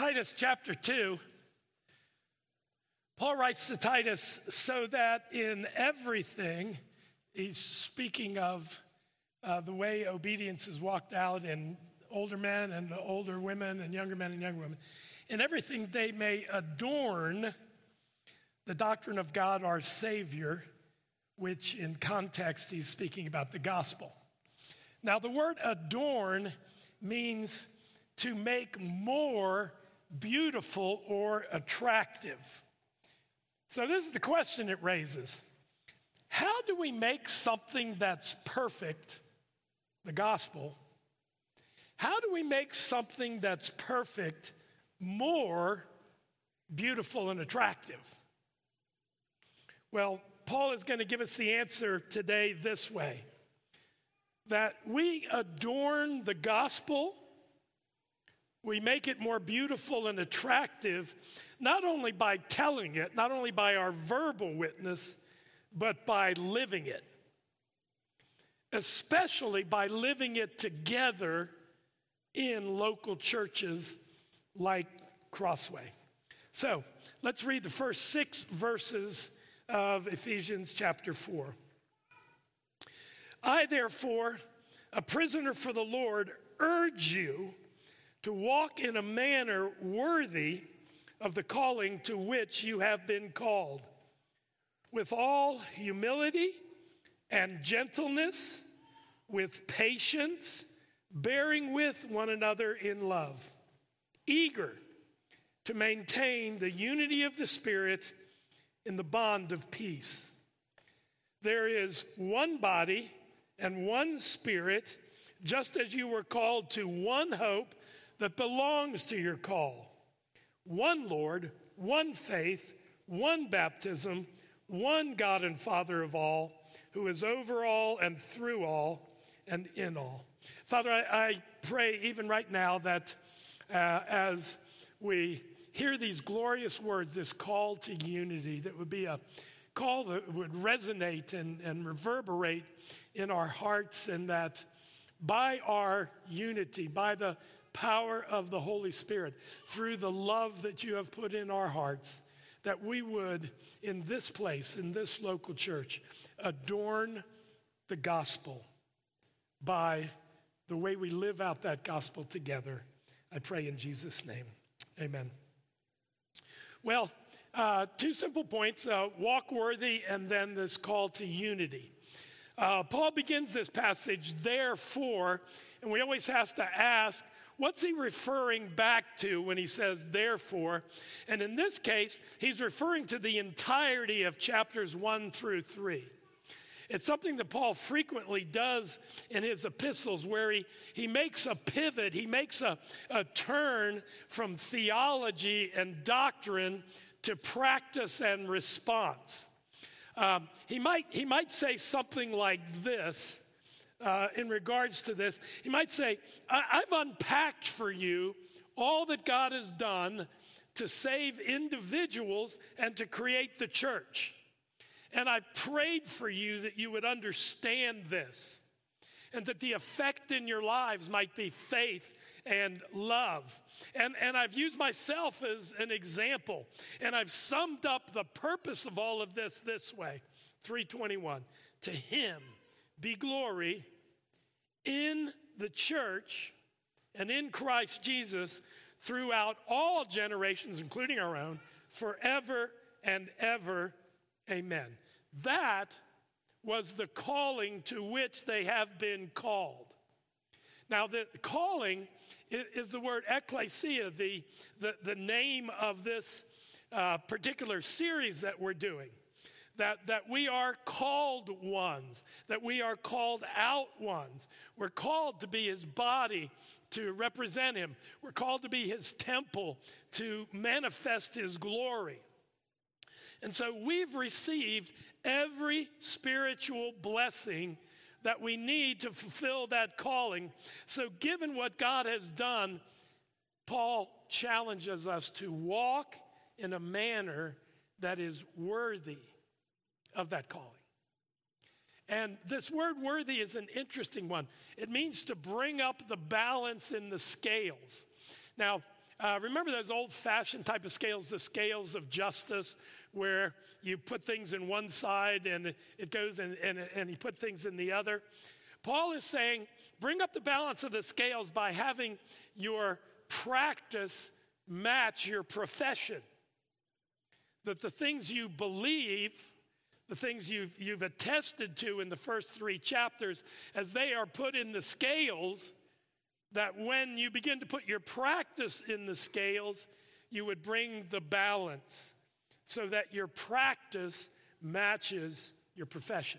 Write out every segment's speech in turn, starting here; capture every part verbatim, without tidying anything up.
Titus chapter two, Paul writes to Titus so that in everything, he's speaking of uh, the way obedience is walked out in older men and older women and younger men and younger women. In everything, they may adorn the doctrine of God our Savior, which in context, he's speaking about the gospel. Now, the word adorn means to make more beautiful or attractive. So this is the question it raises. How do we make something that's perfect, the gospel, how do we make something that's perfect more beautiful and attractive? Well, Paul is going to give us the answer today this way, that we adorn the gospel, we make it more beautiful and attractive, not only by telling it, not only by our verbal witness, but by living it, especially by living it together in local churches like Crossway. So let's read the first six verses of Ephesians chapter four. I, therefore, a prisoner for the Lord, urge you to walk in a manner worthy of the calling to which you have been called, with all humility and gentleness, with patience, bearing with one another in love, eager to maintain the unity of the Spirit in the bond of peace. There is one body and one Spirit, just as you were called to one hope that belongs to your call. One Lord, one faith, one baptism, one God and Father of all, who is over all and through all and in all. Father, I, I pray even right now that uh, as we hear these glorious words, this call to unity, that would be a call that would resonate and, and reverberate in our hearts, and that by our unity, by the power of the Holy Spirit, through the love that you have put in our hearts, that we would, in this place, in this local church, adorn the gospel by the way we live out that gospel together. I pray in Jesus' name. Amen. Well, uh, two simple points, uh, walk worthy, and then this call to unity. Uh, Paul begins this passage, therefore, and we always have to ask, what's he referring back to when he says therefore? And in this case, he's referring to the entirety of chapters one through three. It's something that Paul frequently does in his epistles, where he, he makes a pivot, he makes a, a turn from theology and doctrine to practice and response. Um, he might, he might say something like this uh, in regards to this. He might say, I- I've unpacked for you all that God has done to save individuals and to create the church. And I prayed for you that you would understand this, and that the effect in your lives might be faith and love. And, and I've used myself as an example, and I've summed up the purpose of all of this this way. three twenty-one, to him be glory in the church and in Christ Jesus throughout all generations, including our own, forever and ever. Amen. That was the calling to which they have been called. Now, the calling is the word ekklesia, the, the, the name of this uh, particular series that we're doing. That, that we are called ones, that we are called out ones. We're called to be his body, to represent him. We're called to be his temple, to manifest his glory. And so we've received every spiritual blessing that we need to fulfill that calling. So given what God has done, Paul challenges us to walk in a manner that is worthy of that calling. And this word worthy is an interesting one. It means to bring up the balance in the scales. Now, uh, remember those old-fashioned type of scales, the scales of justice, where you put things in one side and it goes and, and, and you put things in the other? Paul is saying, bring up the balance of the scales by having your practice match your profession. That the things you believe, the things you've, you've attested to in the first three chapters, as they are put in the scales, that when you begin to put your practice in the scales, you would bring the balance so that your practice matches your profession.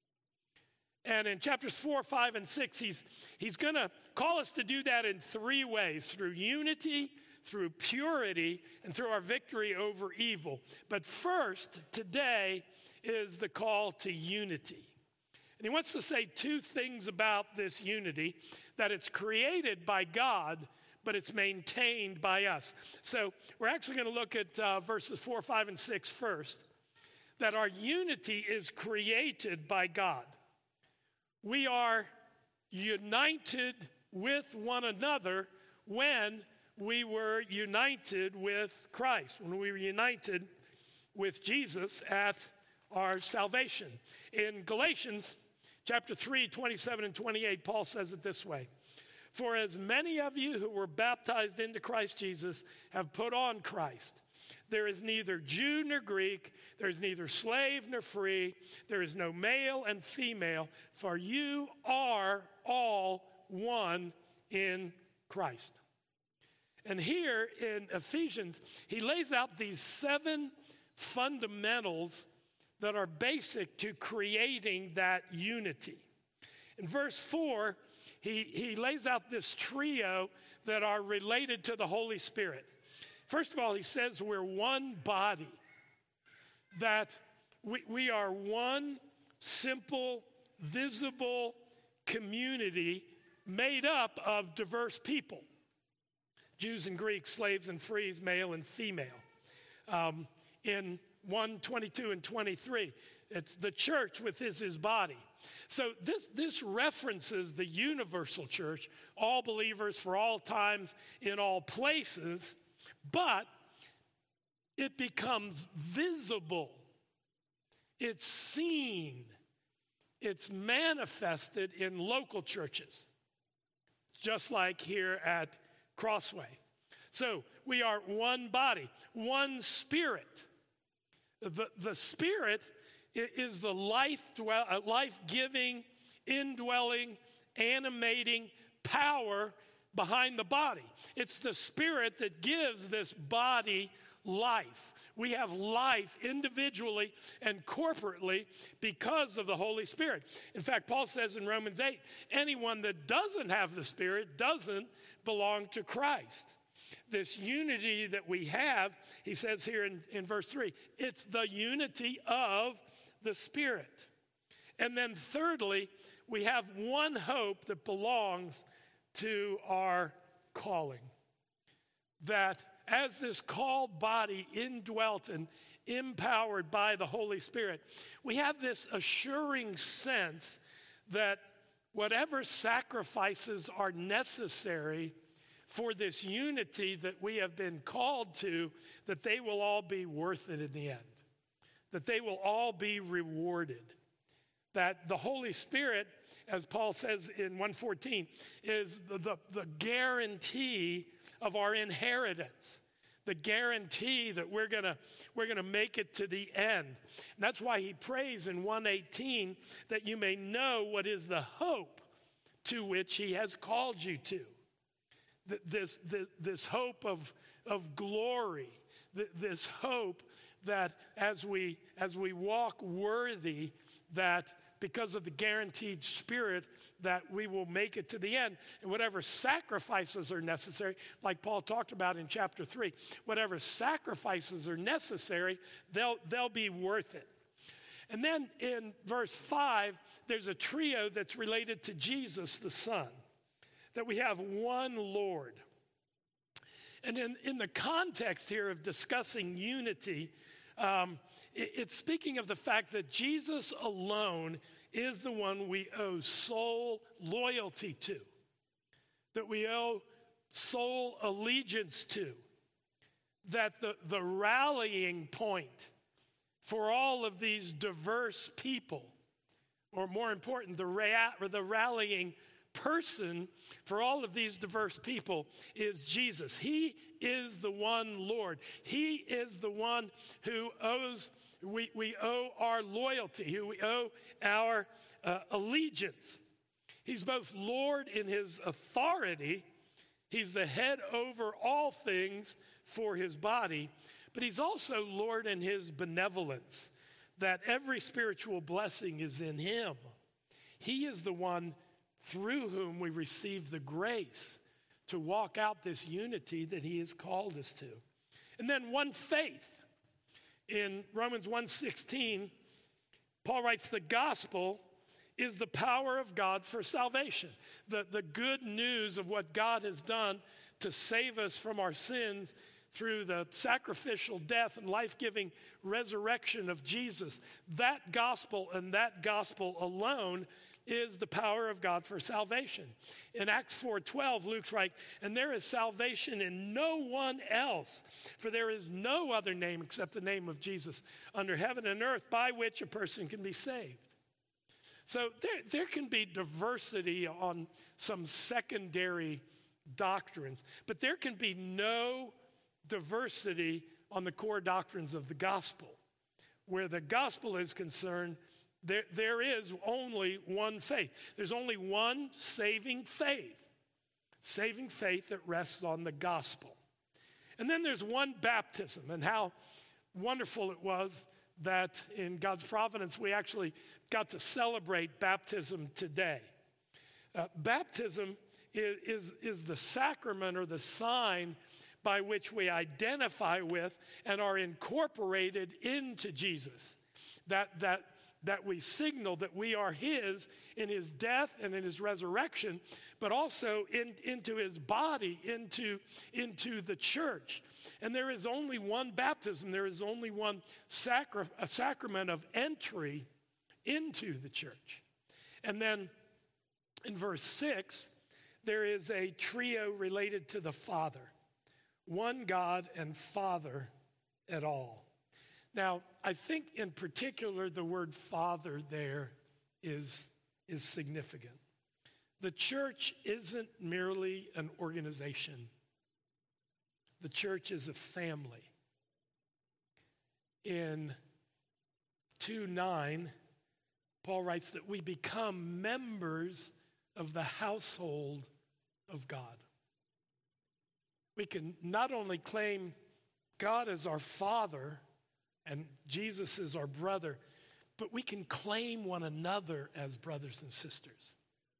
And in chapters four, five, and six, he's, he's going to call us to do that in three ways: through unity, through purity, and through our victory over evil. But first, today, is the call to unity. And he wants to say two things about this unity: that it's created by God, but it's maintained by us. So we're actually going to look at uh, verses four, five, and six first. That our unity is created by God. We are united with one another when we were united with Christ, when we were united with Jesus at our salvation. In Galatians chapter three, twenty-seven and twenty-eight, Paul says it this way: "For as many of you who were baptized into Christ Jesus have put on Christ. There is neither Jew nor Greek, there is neither slave nor free, there is no male and female, for you are all one in Christ." And here in Ephesians, he lays out these seven fundamentals that are basic to creating that unity. In verse four, he, he lays out this trio that are related to the Holy Spirit. First of all, he says we're one body, that we, we are one simple, visible community made up of diverse people. Jews and Greeks, slaves and frees, male and female. Um, in one, twenty-two and twenty-three, it's the church with his, his body. So this, this references the universal church, all believers for all times, in all places, but it becomes visible. It's seen. It's manifested in local churches, just like here at Crossway. So we are one body, one spirit. The, the spirit is the life, dwell, life-giving, indwelling, animating power behind the body. It's the spirit that gives this body life. We have life individually and corporately because of the Holy Spirit. In fact, Paul says in Romans eight, anyone that doesn't have the Spirit doesn't belong to Christ. This unity that we have, he says here in, in verse three, it's the unity of the Spirit. And then thirdly, we have one hope that belongs to our calling. That as this called body, indwelt and empowered by the Holy Spirit, we have this assuring sense that whatever sacrifices are necessary for this unity that we have been called to, that they will all be worth it in the end. That they will all be rewarded. That the Holy Spirit, as Paul says in one fourteen, is the, the, the guarantee of our inheritance. The guarantee that we're gonna, we're gonna make it to the end. And that's why he prays in one eighteen that you may know what is the hope to which he has called you to. This, this, this hope of, of glory, this hope that as we, as we walk worthy, that because of the guaranteed Spirit, that we will make it to the end. And whatever sacrifices are necessary, like Paul talked about in chapter three, whatever sacrifices are necessary, they'll, they'll be worth it. And then in verse five, there's a trio that's related to Jesus, the Son, that we have one Lord. And in, in the context here of discussing unity, um, it, it's speaking of the fact that Jesus alone is the one we owe sole loyalty to, that we owe sole allegiance to, that the, the rallying point for all of these diverse people, or more important, the, rea- or the rallying person for all of these diverse people is Jesus. He is the one Lord. He is the one who owes, we, we owe our loyalty, who we owe our uh, allegiance. He's both Lord in his authority. He's the head over all things for his body, but he's also Lord in his benevolence, that every spiritual blessing is in him. He is the one through whom we receive the grace to walk out this unity that he has called us to. And then one faith. In Romans one sixteen, Paul writes, the gospel is the power of God for salvation. The, the good news of what God has done to save us from our sins through the sacrificial death and life-giving resurrection of Jesus. That gospel and that gospel alone is the power of God for salvation. In Acts four twelve, Luke's right, and there is salvation in no one else, for there is no other name except the name of Jesus under heaven and earth by which a person can be saved. So there, there can be diversity on some secondary doctrines, but there can be no diversity on the core doctrines of the gospel. Where the gospel is concerned, there, there is only one faith. There's only one saving faith. Saving faith that rests on the gospel. And then there's one baptism, and how wonderful it was that in God's providence we actually got to celebrate baptism today. Uh, baptism is, is, is the sacrament or the sign by which we identify with and are incorporated into Jesus. That, that, that we signal that we are his in his death and in his resurrection, but also in, into his body, into, into the church. And there is only one baptism. There is only one sacra- a sacrament of entry into the church. And then in verse six, there is a trio related to the Father. One God and Father at all. Now, I think in particular the word Father there is, is significant. The church isn't merely an organization. The church is a family. In two nine, Paul writes that we become members of the household of God. We can not only claim God as our Father and Jesus as our brother, but we can claim one another as brothers and sisters.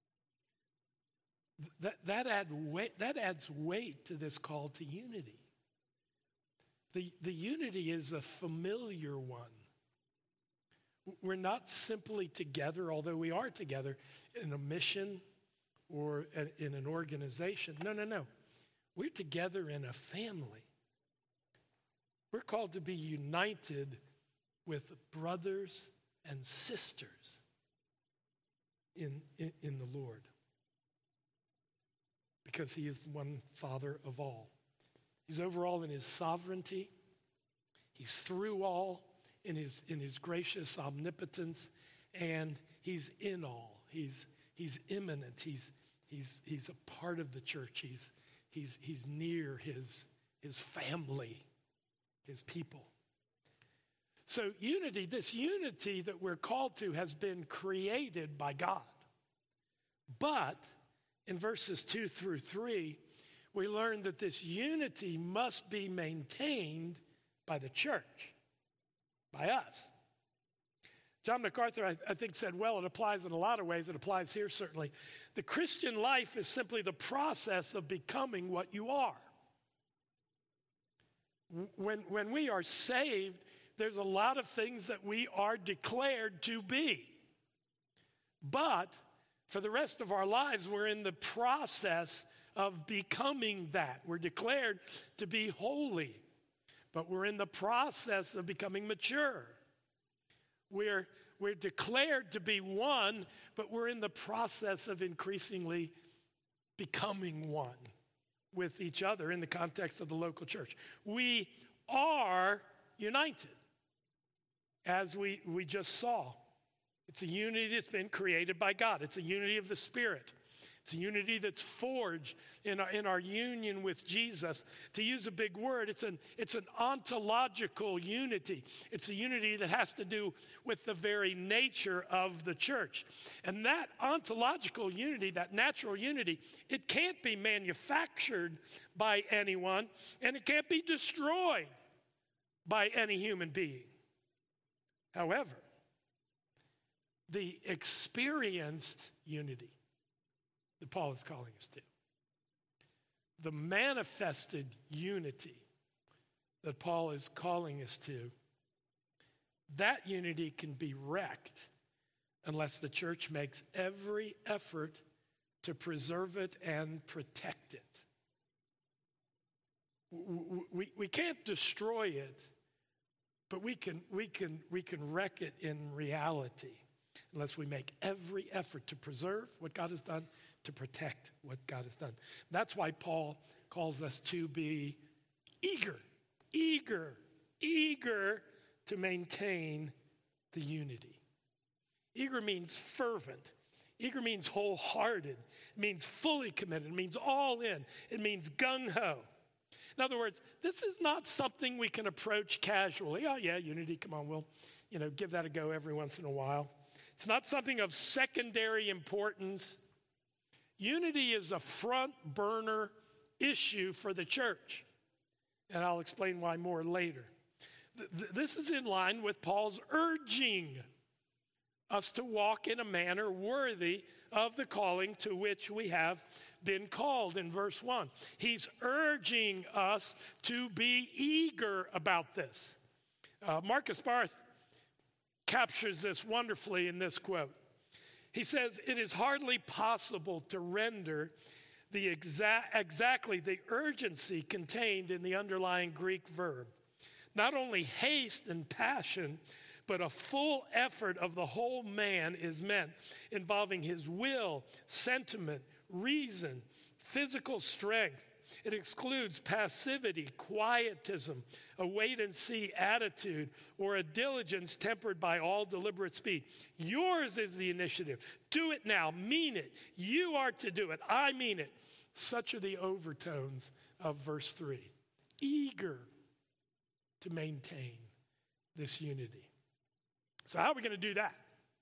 That, that, add weight, that adds weight to this call to unity. The, the unity is a familiar one. We're not simply together, although we are together in a mission or in an organization. No, no, no. We're together in a family. We're called to be united with brothers and sisters in, in, in the Lord, because he is one Father of all. He's over all in his sovereignty. He's through all in his, in his gracious omnipotence, and he's in all. He's, he's immanent. He's, he's, he's a part of the church. He's, he's, he's near his, his family, his people. So unity, this unity that we're called to has been created by God. But in verses two through three, we learn that this unity must be maintained by the church, by us. John MacArthur, I, I think, said, well, it applies in a lot of ways. It applies here, certainly. The Christian life is simply the process of becoming what you are. When, when we are saved, there's a lot of things that we are declared to be. But for the rest of our lives, we're in the process of becoming that. We're declared to be holy, but we're in the process of becoming mature. We're, we're declared to be one, but we're in the process of increasingly becoming one with each other in the context of the local church. We are united, as we, we just saw. It's a unity that's been created by God. It's a unity of the Spirit. It's a unity that's forged in our, in our union with Jesus. To use a big word, it's an, it's an ontological unity. It's a unity that has to do with the very nature of the church. And that ontological unity, that natural unity, it can't be manufactured by anyone, and it can't be destroyed by any human being. However, the experienced unity that Paul is calling us to, the manifested unity that Paul is calling us to, that unity can be wrecked unless the church makes every effort to preserve it and protect it. We, we, we can't destroy it, but we can, we can, we can wreck it in reality unless we make every effort to preserve what God has done, to protect what God has done. That's why Paul calls us to be eager, eager, eager to maintain the unity. Eager means fervent. Eager means wholehearted. It means fully committed. It means all in. It means gung-ho. In other words, this is not something we can approach casually. Oh yeah, unity, come on, we'll you know, give that a go every once in a while. It's not something of secondary importance. Unity is a front burner issue for the church. And I'll explain why more later. Th- this is in line with Paul's urging us to walk in a manner worthy of the calling to which we have been called in verse one. He's urging us to be eager about this. Uh, Marcus Barth captures this wonderfully in this quote. He says, "It is hardly possible to render the exa- exactly the urgency contained in the underlying Greek verb. Not only haste and passion, but a full effort of the whole man is meant, involving his will, sentiment, reason, physical strength. It excludes passivity, quietism, a wait-and-see attitude, or a diligence tempered by all deliberate speed. Yours is the initiative. Do it now. Mean it. You are to do it. I mean it." Such are the overtones of verse three. Eager to maintain this unity. So how are we going to do that?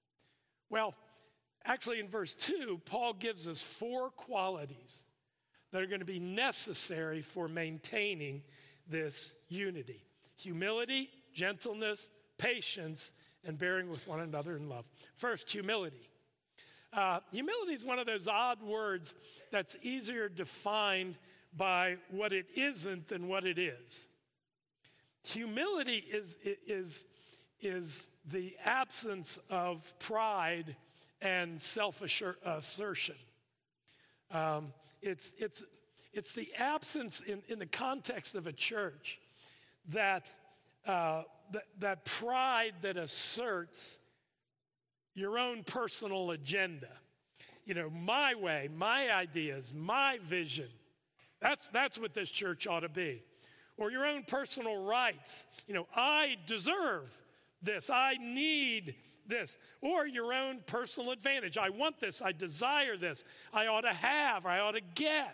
Well, actually in verse two, Paul gives us four qualities that are going to be necessary for maintaining this unity. Humility, gentleness, patience, and bearing with one another in love. First, humility. Uh, humility is one of those odd words that's easier defined by what it isn't than what it is. Humility is, is, is the absence of pride and self-assertion. Um, it's, it's, it's the absence in, in the context of a church that, uh, that, that pride that asserts your own personal agenda. You know, my way, my ideas, my vision. That's, that's what this church ought to be. Or your own personal rights. You know, I deserve this. I need this. Or your own personal advantage. I want this. I desire this. I ought to have. Or I ought to get.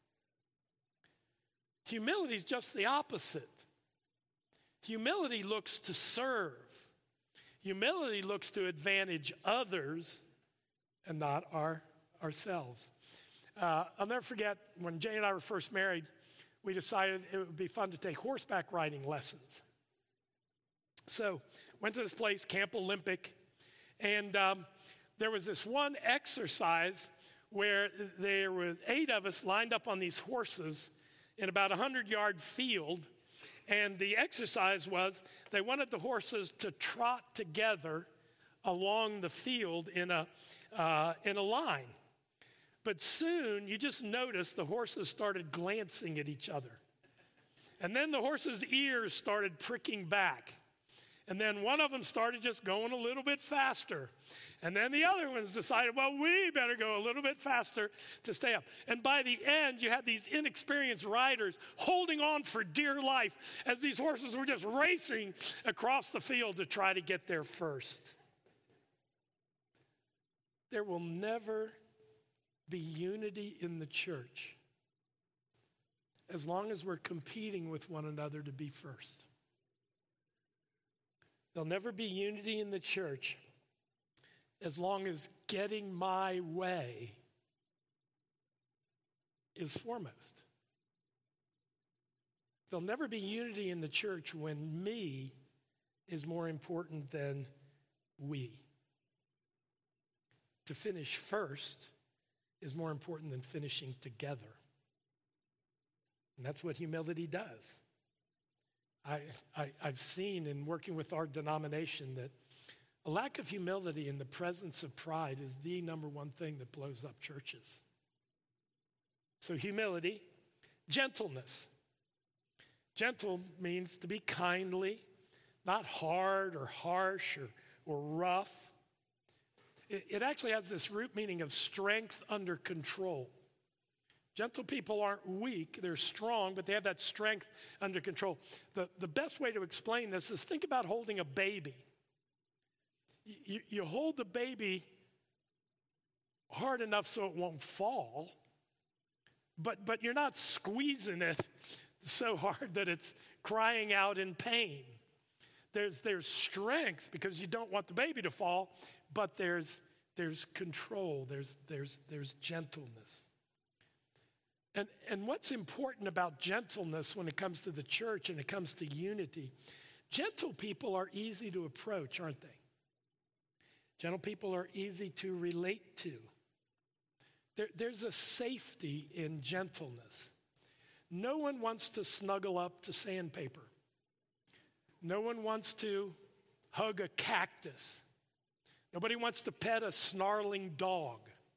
Humility is just the opposite. Humility looks to serve. Humility looks to advantage others and not our, ourselves. Uh, I'll never forget when Jay and I were first married, we decided it would be fun to take horseback riding lessons. So went to this place, Camp Olympic, and um, there was this one exercise where there were eight of us lined up on these horses in about a hundred-yard field. And the exercise was they wanted the horses to trot together along the field in a, uh, in a line. But soon you just noticed the horses started glancing at each other. And then the horses' ears started pricking back. And then one of them started just going a little bit faster. And then the other ones decided, well, we better go a little bit faster to stay up. And by the end, you had these inexperienced riders holding on for dear life as these horses were just racing across the field to try to get there first. There will never be unity in the church as long as we're competing with one another to be first. There'll never be unity in the church as long as getting my way is foremost. There'll never be unity in the church when me is more important than we. To finish first is more important than finishing together. And that's what humility does. I, I, I've seen in working with our denomination that a lack of humility in the presence of pride is the number one thing that blows up churches. So humility, gentleness. Gentle means to be kindly, not hard or harsh or, or rough. It, it actually has this root meaning of strength under control. Gentle people aren't weak, they're strong, but they have that strength under control. The, the best way to explain this is think about holding a baby. You, you hold the baby hard enough so it won't fall, but, but you're not squeezing it so hard that it's crying out in pain. There's, there's strength because you don't want the baby to fall, but there's, there's control, there's, there's, there's gentleness. And, and what's important about gentleness when it comes to the church and it comes to unity, gentle people are easy to approach, aren't they? Gentle people are easy to relate to. There, there's a safety in gentleness. No one wants to snuggle up to sandpaper. No one wants to hug a cactus. Nobody wants to pet a snarling dog.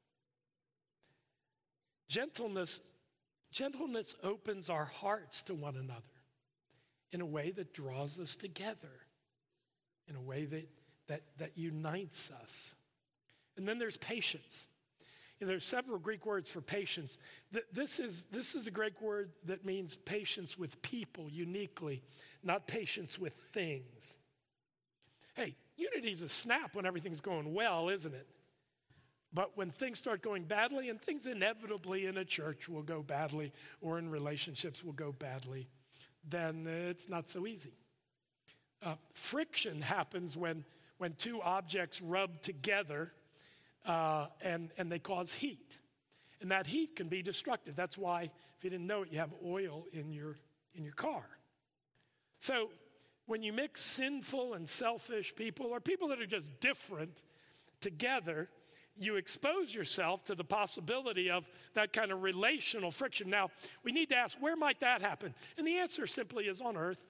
Gentleness Gentleness opens our hearts to one another in a way that draws us together, in a way that, that, that unites us. And then there's patience. You know, there's several Greek words for patience. This is, this is a Greek word that means patience with people uniquely, not patience with things. Hey, unity is a snap when everything's going well, isn't it? But when things start going badly, and things inevitably in a church will go badly, or in relationships will go badly, then it's not so easy. Uh, friction happens when, when two objects rub together uh, and, and they cause heat. And that heat can be destructive. That's why, if you didn't know it, you have oil in your, in your car. So when you mix sinful and selfish people, or people that are just different, together, you expose yourself to the possibility of that kind of relational friction. Now, we need to ask, where might that happen? And the answer simply is on earth.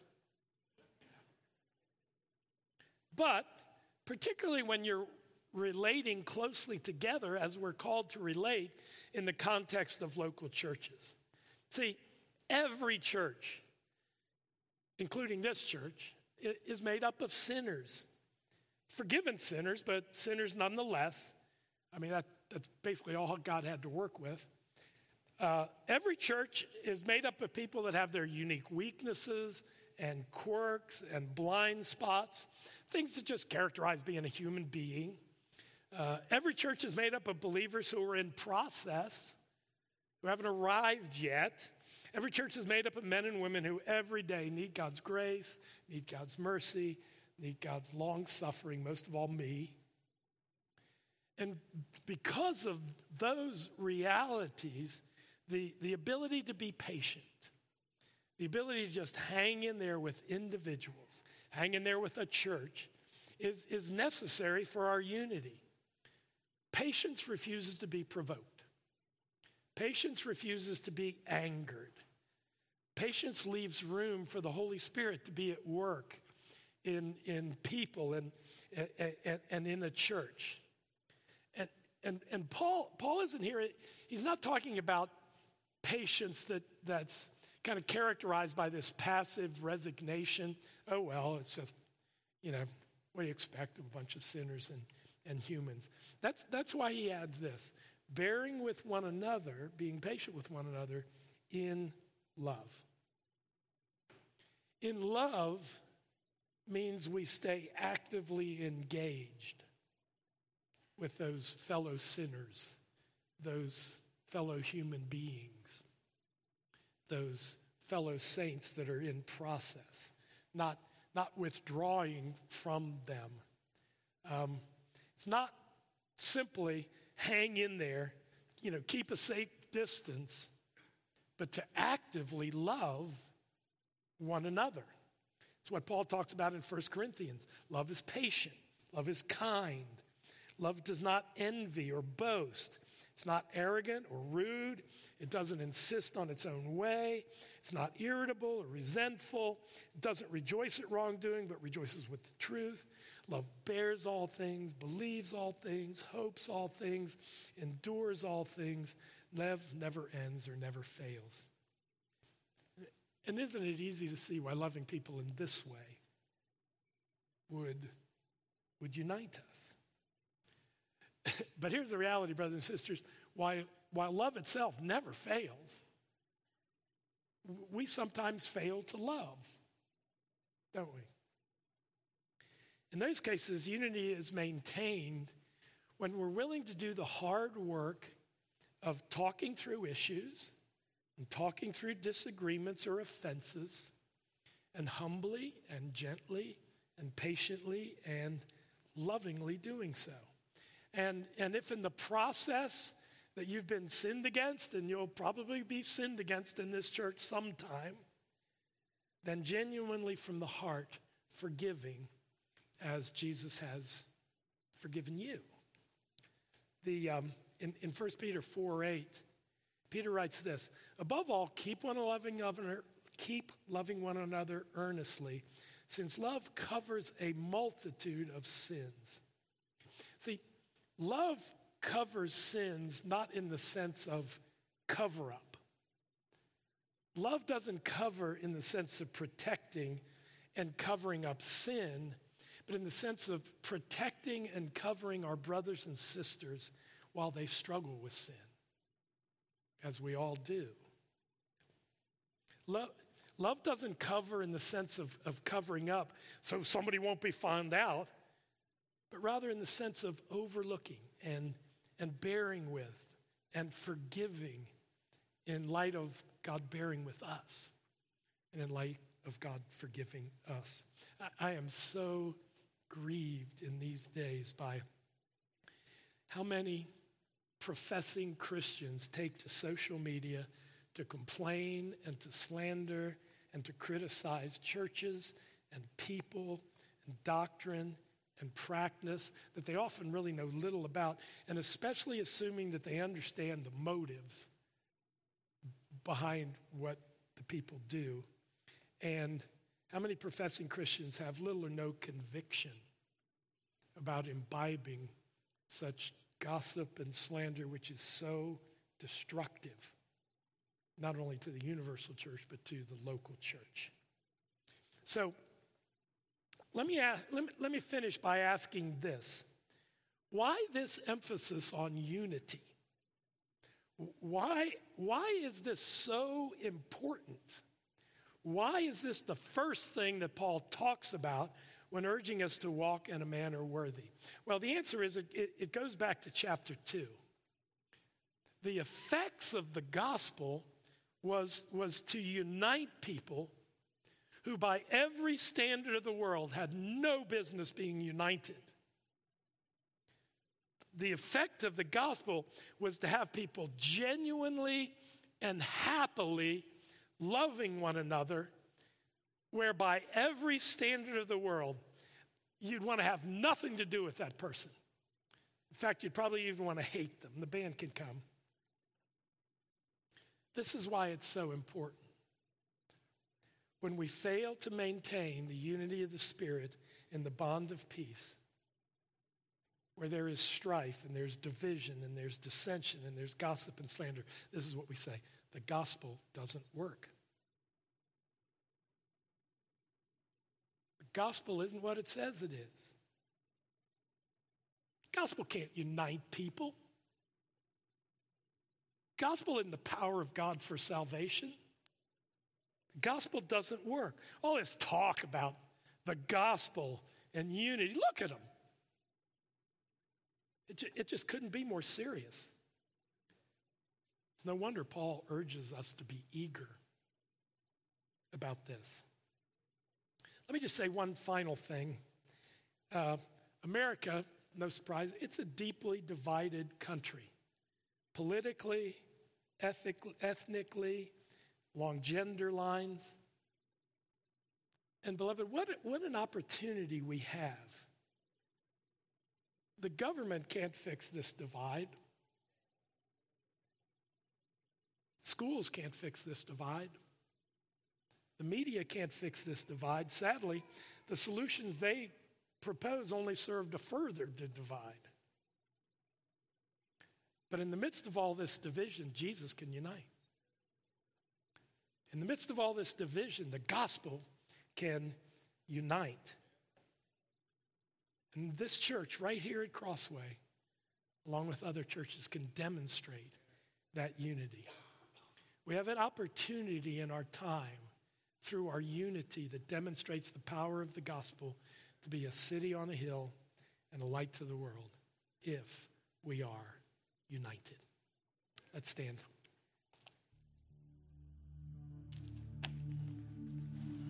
But particularly when you're relating closely together, as we're called to relate in the context of local churches. See, every church, including this church, is made up of sinners. Forgiven sinners, but sinners nonetheless. I mean, that, that's basically all God had to work with. Uh, every church is made up of people that have their unique weaknesses and quirks and blind spots, things that just characterize being a human being. Uh, every church is made up of believers who are in process, who haven't arrived yet. Every church is made up of men and women who every day need God's grace, need God's mercy, need God's long suffering, most of all me. And because of those realities, the, the ability to be patient, the ability to just hang in there with individuals, hang in there with a church, is, is necessary for our unity. Patience refuses to be provoked. Patience refuses to be angered. Patience leaves room for the Holy Spirit to be at work in, in people and, and, and in a church. And, and, and Paul, Paul isn't here, he's not talking about patience that, that's kind of characterized by this passive resignation. Oh, well, it's just, You know, what do you expect of a bunch of sinners and, and humans? That's, that's why he adds this. Bearing with one another, being patient with one another in love. In love means we stay actively engaged with those fellow sinners, those fellow human beings, those fellow saints that are in process, not, not withdrawing from them. Um, it's not simply hang in there, you know, keep a safe distance, but to actively love one another. It's what Paul talks about in First Corinthians. Love is patient. Love is kind. Love does not envy or boast. It's not arrogant or rude. It doesn't insist on its own way. It's not irritable or resentful. It doesn't rejoice at wrongdoing, but rejoices with the truth. Love bears all things, believes all things, hopes all things, endures all things. Love never ends or never fails. And isn't it easy to see why loving people in this way would, would unite us? But here's the reality, brothers and sisters. While, while love itself never fails, we sometimes fail to love, don't we? In those cases, unity is maintained when we're willing to do the hard work of talking through issues and talking through disagreements or offenses, and humbly and gently and patiently and lovingly doing so. And, and if in the process that you've been sinned against, and you'll probably be sinned against in this church sometime, then genuinely from the heart forgiving as Jesus has forgiven you. The um, in, in First Peter four eight, Peter writes this, above all, keep one loving other, keep loving one another earnestly, since love covers a multitude of sins. See, love covers sins not in the sense of cover up. Love doesn't cover in the sense of protecting and covering up sin, but in the sense of protecting and covering our brothers and sisters while they struggle with sin, as we all do. Love, love doesn't cover in the sense of, of covering up so somebody won't be found out, but rather in the sense of overlooking and, and bearing with and forgiving in light of God bearing with us and in light of God forgiving us. I, I am so grieved in these days by how many professing Christians take to social media to complain and to slander and to criticize churches and people and doctrine and practice that they often really know little about, and especially assuming that they understand the motives behind what the people do. And how many professing Christians have little or no conviction about imbibing such gossip and slander, which is so destructive, not only to the universal church, but to the local church. So let me, ask, let me, let me finish by asking this. Why this emphasis on unity? Why, why is this so important? Why is this the first thing that Paul talks about when urging us to walk in a manner worthy? Well, the answer is it, it, it goes back to chapter two. The effects of the gospel was, was to unite people who by every standard of the world had no business being united. The effect of the gospel was to have people genuinely and happily loving one another, whereby every standard of the world, you'd want to have nothing to do with that person. In fact, you'd probably even want to hate them. The band can come. This is why it's so important. When we fail to maintain the unity of the Spirit in the bond of peace, where there is strife and there's division and there's dissension and there's gossip and slander, this is what we say: the gospel doesn't work. The Gospel isn't what it says it is. Gospel can't unite people. Gospel isn't the power of God for salvation. The gospel doesn't work. All this talk about the gospel and unity, look at them. It, ju- it just couldn't be more serious. It's no wonder Paul urges us to be eager about this. Let me just say one final thing. Uh, America, no surprise, it's a deeply divided country. Politically, ethic, ethnically, along gender lines. And beloved, what, what an opportunity we have. The government can't fix this divide. Schools can't fix this divide. The media can't fix this divide. Sadly, the solutions they propose only serve to further the divide. But in the midst of all this division, Jesus can unite. In the midst of all this division, the gospel can unite. And this church right here at Crossway, along with other churches, can demonstrate that unity. We have an opportunity in our time through our unity that demonstrates the power of the gospel to be a city on a hill and a light to the world if we are united. Let's stand.